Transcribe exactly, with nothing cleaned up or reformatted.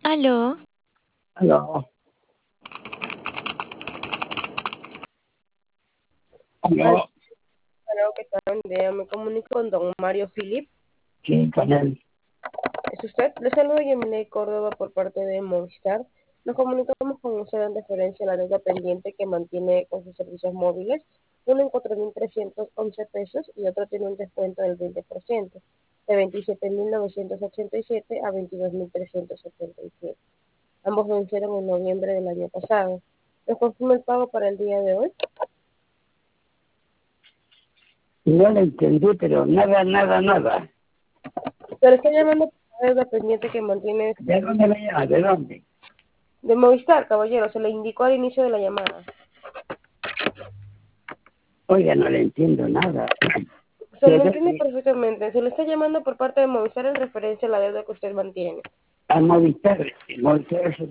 Aló, Aló, Aló, aló, ¿qué tal? Buen día. Me comunico con don Mario Filip. sí, con él. ¿Es usted? Le saludo Yamile Córdoba por parte de Movistar. Nos comunicamos con usted en referencia a la deuda pendiente que mantiene con sus servicios móviles. Uno en cuatro mil trescientos once pesos y otro tiene un descuento del veinte por ciento, de veintisiete mil novecientos ochenta y siete a veintidós mil trescientos setenta y siete. Ambos vencieron en noviembre del año pasado. ¿Nos confirma el pago para el día de hoy? No lo entendí, pero nada, nada, nada. Se le está llamando por la deuda pendiente que mantiene ¿De dónde me llama? ¿De dónde? de Movistar, caballero. Se le indicó al inicio de la llamada. Oiga, no le entiendo nada. Se ¿De le entiende dónde? perfectamente. Se le está llamando por parte de Movistar en referencia a la deuda que usted mantiene. A Movistar. Movistar es